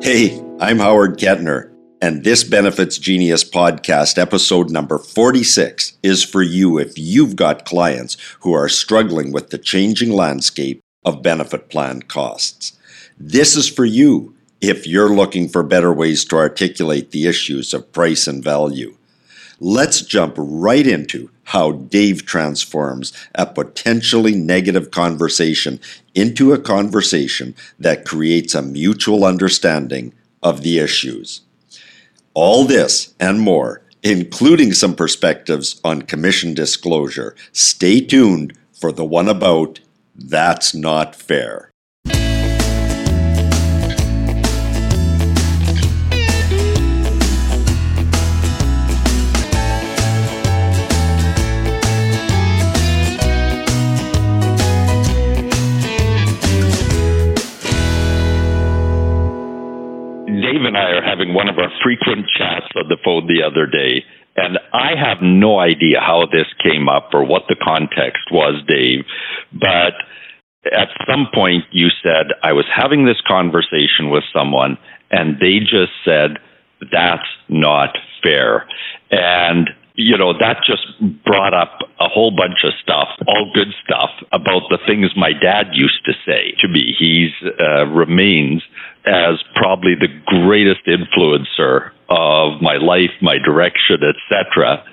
Hey, I'm Howard Kettner, and this Benefits Genius podcast, episode number 46, is for you if you've got clients who are struggling with the changing landscape of benefit plan costs. This is for you if you're looking for better ways to articulate the issues of price and value. Let's jump right into how Dave transforms a potentially negative conversation into a conversation that creates a mutual understanding of the issues. All this and more, including some perspectives on commission disclosure. Stay tuned for the one about That's Not Fair. Dave and I are having one of our frequent chats on the phone the other day, and I have no idea how this came up or what the context was, Dave, but at some point you said, I was having this conversation with someone, and they just said, that's not fair. And that just brought up a whole bunch of stuff, all good stuff, about the things my dad used to say to me. He remains as probably the greatest influencer of my life, my direction, etc.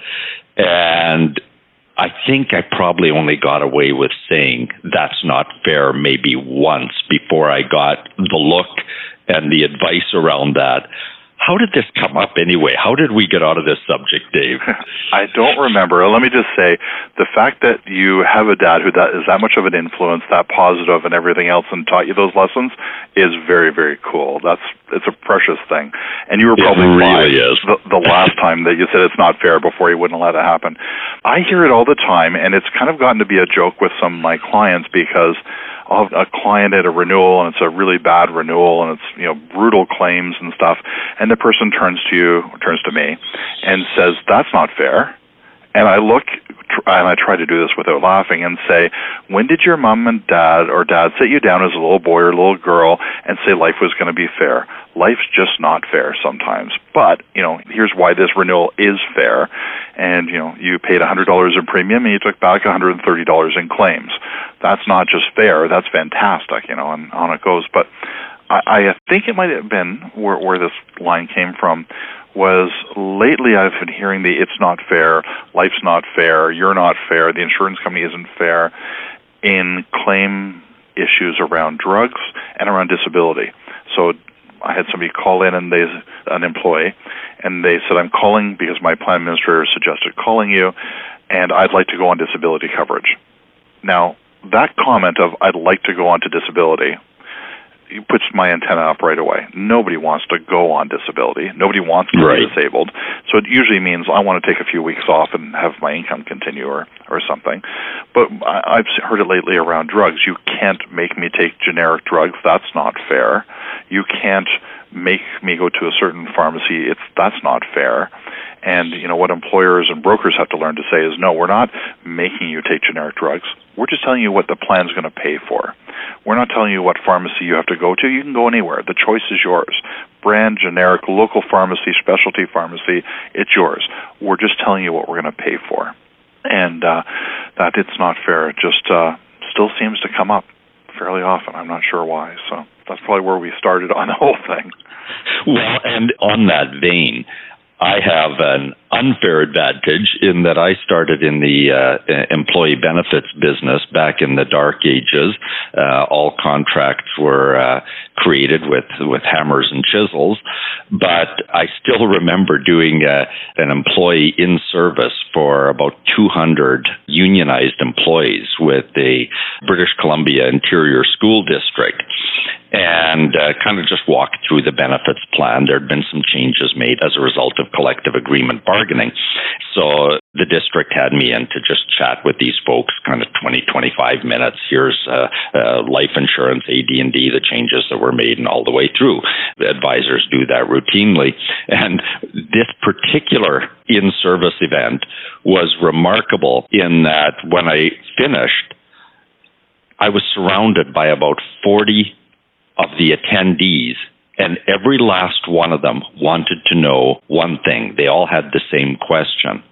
And I think I probably only got away with saying that's not fair maybe once before I got the look and the advice around that. How did this come up anyway? How did we get out of this subject, Dave? I don't remember. Let me just say, the fact that you have a dad who is that much of an influence, that positive and everything else, and taught you those lessons is very, very cool. It's a precious thing. And you were probably the last time that you said it's not fair before you wouldn't let it happen. I hear it all the time, and it's kind of gotten to be a joke with some of my clients because I'll have a client at a renewal, and it's a really bad renewal, and it's brutal claims and stuff, and the person turns to me, and says, "That's not fair." And I look, and I try to do this without laughing, and say, when did your mom and dad or dad sit you down as a little boy or a little girl and say life was going to be fair? Life's just not fair sometimes. But, here's why this renewal is fair. And, you paid $100 in premium and you took back $130 in claims. That's not just fair. That's fantastic, and on it goes. But I think it might have been where this line came from was lately I've been hearing it's not fair, life's not fair, you're not fair, the insurance company isn't fair in claim issues around drugs and around disability. So I had somebody call in, and an employee, and they said, I'm calling because my plan administrator suggested calling you, and I'd like to go on disability coverage. Now, that comment of I'd like to go on to disability puts my antenna up right away. Nobody wants to go on disability. Nobody wants to be disabled. So it usually means I want to take a few weeks off and have my income continue or something. But I've heard it lately around drugs. You can't make me take generic drugs. That's not fair. You can't make me go to a certain pharmacy. That's not fair. And, what employers and brokers have to learn to say is, no, we're not making you take generic drugs. We're just telling you what the plan's going to pay for. We're not telling you what pharmacy you have to go to. You can go anywhere. The choice is yours. Brand, generic, local pharmacy, specialty pharmacy, it's yours. We're just telling you what we're going to pay for. And that it's not fair just still seems to come up fairly often. I'm not sure why. So that's probably where we started on the whole thing. Well, and on that vein, I have an unfair advantage in that I started in the employee benefits business back in the dark ages. All contracts were created with hammers and chisels, but I still remember doing an employee in service for about 200 unionized employees with the British Columbia Interior School District. And kind of just walked through the benefits plan. There had been some changes made as a result of collective agreement bargaining. So the district had me in to just chat with these folks, kind of 20, 25 minutes. Here's life insurance, AD&D, the changes that were made, and all the way through. The advisors do that routinely. And this particular in-service event was remarkable in that when I finished, I was surrounded by about 40 of the attendees, And every last one of them wanted to know one thing. They all had the same question.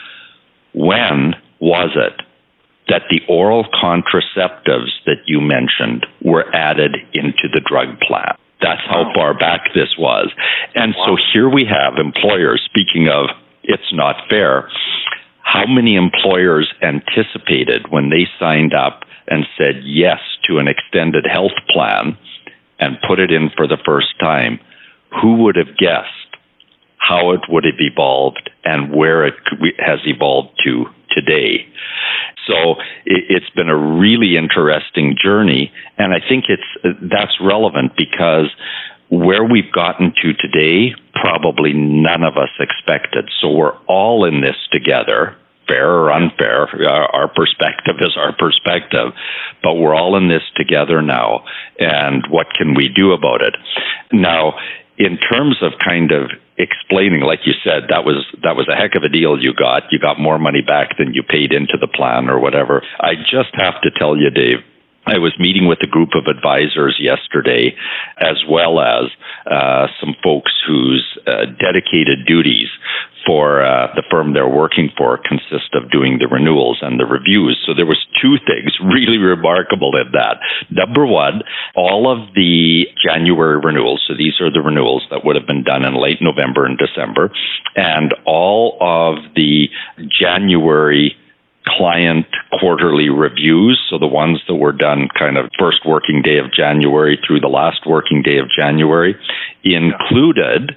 When was it that the oral contraceptives that you mentioned were added into the drug plan? That's how far back this was. And so here we have employers, speaking of it's not fair, how many employers anticipated when they signed up and said yes to an extended health plan and put it in for the first time? Who would have guessed how it would have evolved and where it has evolved to today? So it's been a really interesting journey, and I think that's relevant because where we've gotten to today, probably none of us expected. So we're all in this together, fair or unfair. Our perspective is our perspective, but we're all in this together now. And what can we do about it? Now, in terms of kind of explaining, like you said, that was a heck of a deal you got. You got more money back than you paid into the plan or whatever. I just have to tell you, Dave, I was meeting with a group of advisors yesterday, as well as some folks whose dedicated duties for the firm they're working for consist of doing the renewals and the reviews. So there was two things really remarkable in that. Number one, all of the January renewals, so these are the renewals that would have been done in late November and December, and all of the January client quarterly reviews, so the ones that were done kind of first working day of January through the last working day of January, included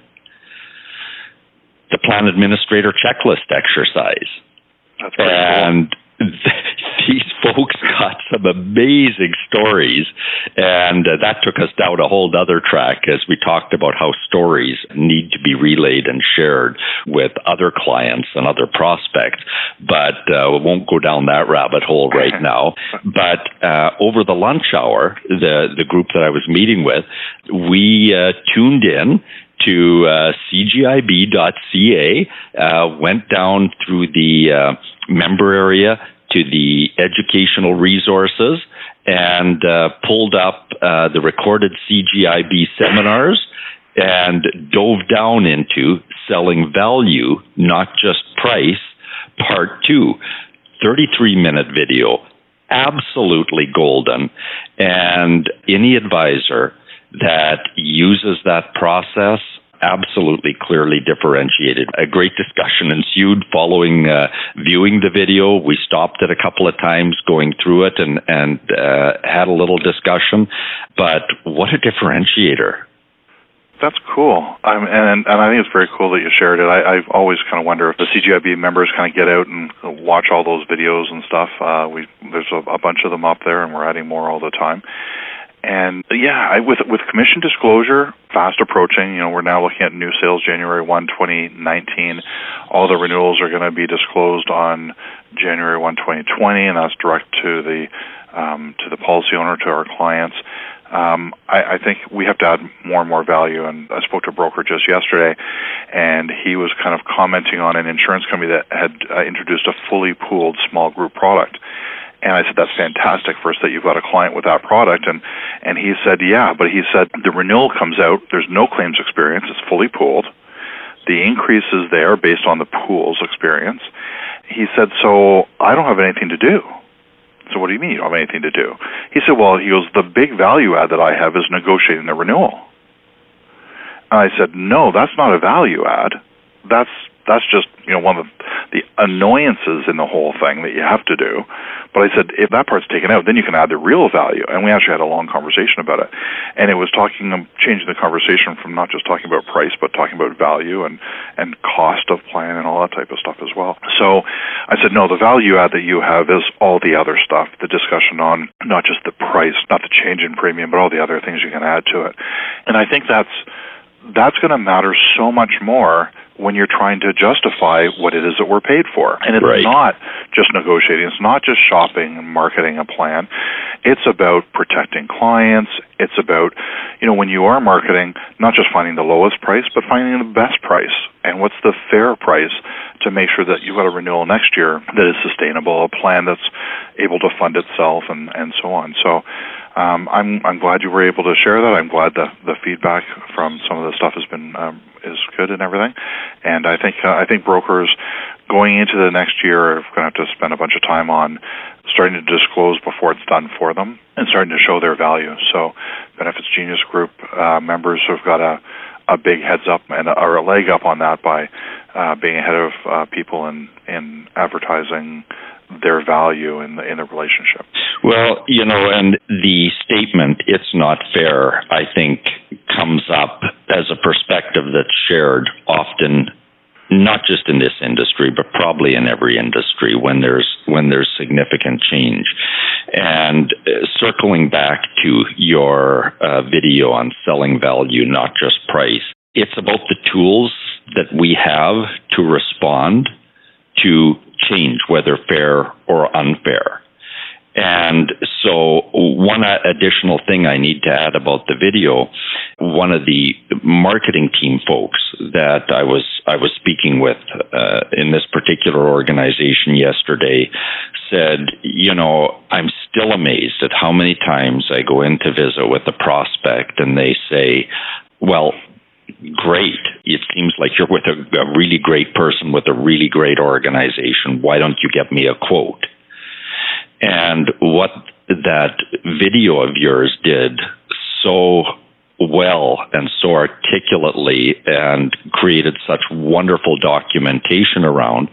the plan administrator checklist exercise. That's pretty cool. These folks got some amazing stories, and that took us down a whole other track as we talked about how stories need to be relayed and shared with other clients and other prospects. But we won't go down that rabbit hole right now. But over the lunch hour, the group that I was meeting with, we tuned in to cgib.ca, went down through the member area to the educational resources and pulled up the recorded CGIB seminars and dove down into selling value, not just price, part 2, 33-minute video, absolutely golden. And any advisor that uses that process, absolutely clearly differentiated. A great discussion ensued following viewing the video. We stopped it a couple of times going through it and had a little discussion. But what a differentiator. That's cool. And I think it's very cool that you shared it. I've always kind of wonder if the CGIB members kind of get out and watch all those videos and stuff. There's a bunch of them up there, and we're adding more all the time. And yeah, with commission disclosure fast approaching, we're now looking at new sales January 1, 2019. All the renewals are going to be disclosed on January 1, 2020, and that's direct to the policy owner, to our clients. I think we have to add more and more value. And I spoke to a broker just yesterday, and he was kind of commenting on an insurance company that had introduced a fully pooled small group product. And I said, that's fantastic first that you've got a client with that product. And he said, yeah, but he said the renewal comes out, there's no claims experience, it's fully pooled. The increase is there based on the pool's experience. He said, so I don't have anything to do. So what do you mean you don't have anything to do? He said, well, the big value add that I have is negotiating the renewal. And I said, no, that's not a value add. That's just, one of the annoyances in the whole thing that you have to do. But I said, if that part's taken out, then you can add the real value. And we actually had a long conversation about it. And it was changing the conversation from not just talking about price, but talking about value and cost of plan and all that type of stuff as well. So I said, no, the value add that you have is all the other stuff, the discussion on not just the price, not the change in premium, but all the other things you can add to it. And I think that's going to matter so much more when you're trying to justify what it is that we're paid for. And it's not just negotiating. It's not just shopping and marketing a plan. It's about protecting clients. It's about, when you are marketing, not just finding the lowest price, but finding the best price. And what's the fair price to make sure that you've got a renewal next year that is sustainable, a plan that's able to fund itself, and so on. So I'm glad you were able to share that. I'm glad the feedback from some of the stuff has been is good and everything. And I think brokers going into the next year are going to have to spend a bunch of time on starting to disclose before it's done for them and starting to show their value. So Benefits Genius Group members have got a big heads up or a leg up on that by being ahead of people in advertising their value in the relationship. Well, and the statement, "It's not fair," I think comes up as a perspective that's shared often, not just in this industry, but probably in every industry when there's significant change. And circling back to your video on selling value, not just price, it's about the tools that we have to respond to change, whether fair or unfair. And so one additional thing I need to add about the video, one of the marketing team folks that I was speaking with in this particular organization yesterday said, I'm still amazed at how many times I go in to visit with a prospect and they say, well, great. It seems like you're with a really great person with a really great organization. Why don't you get me a quote? And what that video of yours did so well and so articulately and created such wonderful documentation around,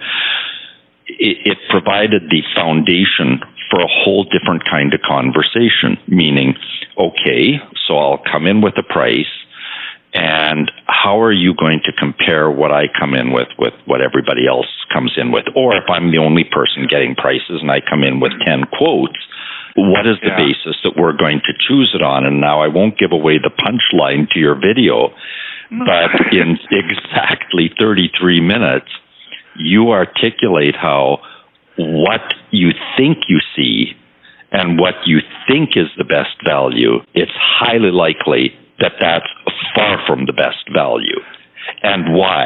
it provided the foundation for a whole different kind of conversation, meaning, okay, so I'll come in with a price, and how are you going to compare what I come in with what everybody else comes in with? Or if I'm the only person getting prices and I come in with 10 quotes, what is the basis that we're going to choose it on? And now I won't give away the punchline to your video, but in exactly 33 minutes, you articulate how what you think you see and what you think is the best value, it's highly likely that that's far from the best value. And why?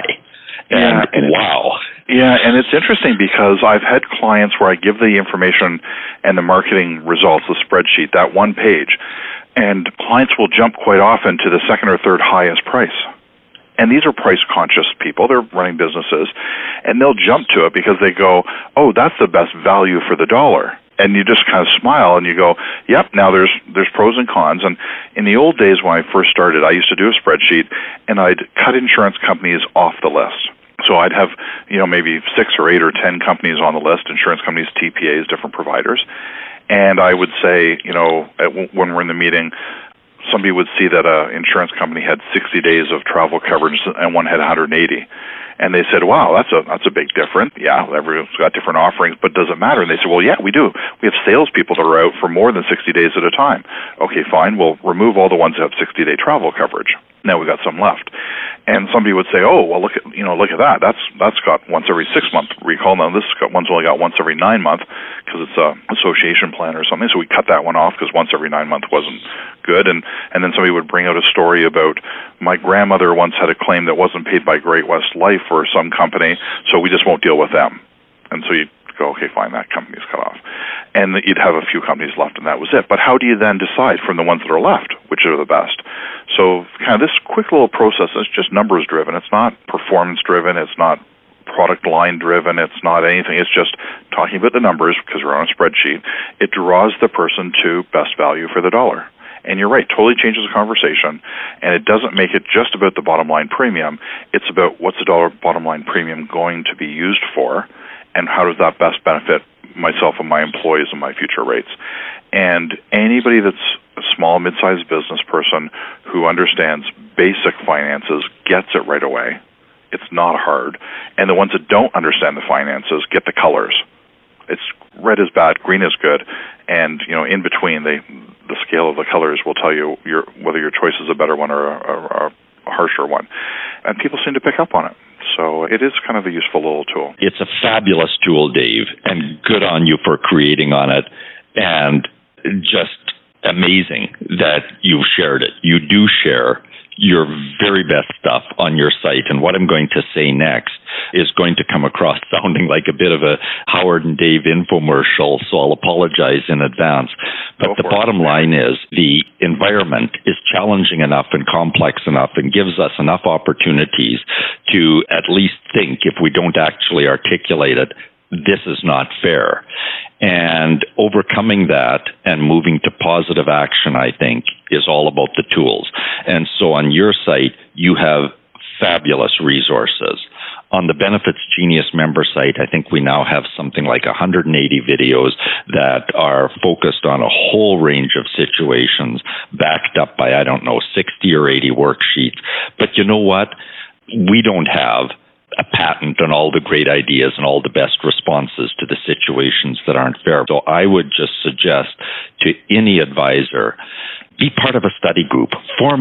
And wow. Yeah, and it's interesting because I've had clients where I give the information and the marketing results, the spreadsheet, that one page, and clients will jump quite often to the second or third highest price. And these are price-conscious people. They're running businesses, and they'll jump to it because they go, oh, that's the best value for the dollar. And you just kind of smile and you go, yep, now there's pros and cons. And in the old days when I first started, I used to do a spreadsheet and I'd cut insurance companies off the list. So I'd have, maybe 6 or 8 or 10 companies on the list, insurance companies, TPAs, different providers. And I would say, when we're in the meeting, somebody would see that an insurance company had 60 days of travel coverage and one had 180. And they said, wow, that's a big difference. Yeah, everyone's got different offerings, but does it matter? And they said, well, yeah, we do. We have salespeople that are out for more than 60 days at a time. Okay, fine. We'll remove all the ones that have 60-day travel coverage. Now we've got some left. And somebody would say, oh, well, look at that. That's got once every 6 month recall. Now this one's only got once every 9 month because it's a association plan or something. So we cut that one off because once every 9 month wasn't good. And then somebody would bring out a story about my grandmother once had a claim that wasn't paid by Great West Life or some company, so we just won't deal with them. And so you'd go, okay, fine, that company's cut off. And you'd have a few companies left, and that was it. But how do you then decide from the ones that are left, which are the best? So kind of this quick little process is just numbers driven. It's not performance driven. It's not product line driven. It's not anything. It's just talking about the numbers because we're on a spreadsheet. It draws the person to best value for the dollar. And you're right, totally changes the conversation, and it doesn't make it just about the bottom line premium. It's about what's the dollar bottom line premium going to be used for, and how does that best benefit myself and my employees and my future rates. And anybody that's a small, mid-sized business person who understands basic finances gets it right away. It's not hard. And the ones that don't understand the finances get the colors. It's red is bad, green is good, and in between, the scale of the colors will tell you whether your choice is a better one or a harsher one. And people seem to pick up on it. So it is kind of a useful little tool. It's a fabulous tool, Dave, and good on you for creating on it. And just amazing that you've shared it. You do share your very best stuff on your site. And what I'm going to say next is going to come across sounding like a bit of a Howard and Dave infomercial, so I'll apologize in advance. But the bottom line is the environment is challenging enough and complex enough and gives us enough opportunities to at least think, if we don't actually articulate it, this is not fair. And overcoming that and moving to positive action, I think, is all about the tools. And so on your site, you have fabulous resources. On the Benefits Genius member site, I think we now have something like 180 videos that are focused on a whole range of situations, backed up by, 60 or 80 worksheets. But you know what? We don't have a patent on all the great ideas and all the best responses to the situations that aren't fair. So I would just suggest to any advisor, be part of a study group, form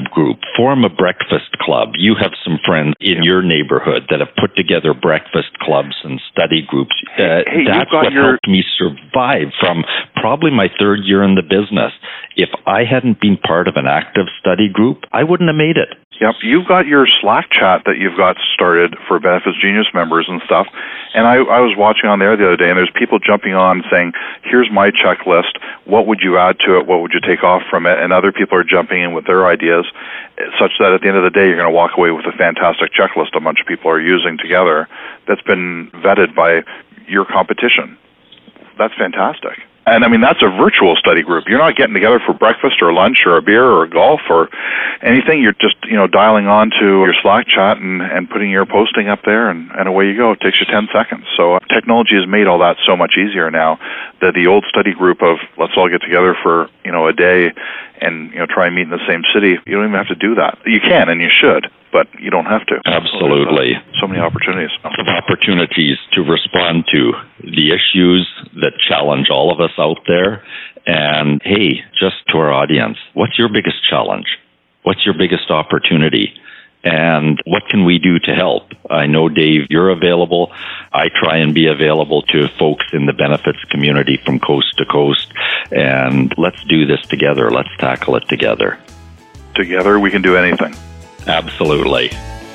a breakfast club. You have some friends in your neighborhood that have put together breakfast clubs and study groups. That's what helped me survive from probably my third year in the business. If I hadn't been part of an active study group, I wouldn't have made it. Yep, you've got your Slack chat that you've got started for Benefits Genius members and stuff. And I was watching on there the other day, and there's people jumping on saying, here's my checklist. What would you add to it? What would you take off from it? And other people are jumping in with their ideas, such that at the end of the day, you're going to walk away with a fantastic checklist a bunch of people are using together that's been vetted by your competition. That's fantastic. And I mean, that's a virtual study group. You're not getting together for breakfast or lunch or a beer or golf or anything. You're just, dialing on to your Slack chat and putting your posting up there, and away you go. It takes you 10 seconds. So technology has made all that so much easier now that the old study group of let's all get together for, a day and, try and meet in the same city, you don't even have to do that. You can and you should, but you don't have to. Absolutely. So many opportunities. Lots of opportunities to respond to the issues that challenge all of us out there. And hey, just to our audience, what's your biggest challenge? What's your biggest opportunity? And what can we do to help? I know, Dave, you're available. I try and be available to folks in the benefits community from coast to coast. And let's do this together. Let's tackle it together. Together, we can do anything. Absolutely.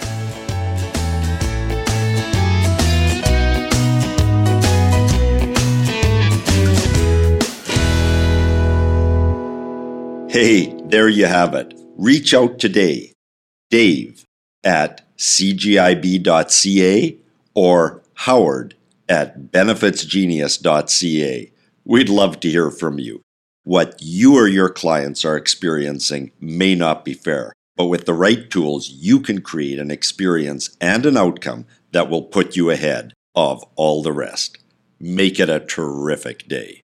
Hey, there you have it. Reach out today. Dave at cgib.ca or Howard at benefitsgenius.ca. We'd love to hear from you. What you or your clients are experiencing may not be fair, but with the right tools, you can create an experience and an outcome that will put you ahead of all the rest. Make it a terrific day.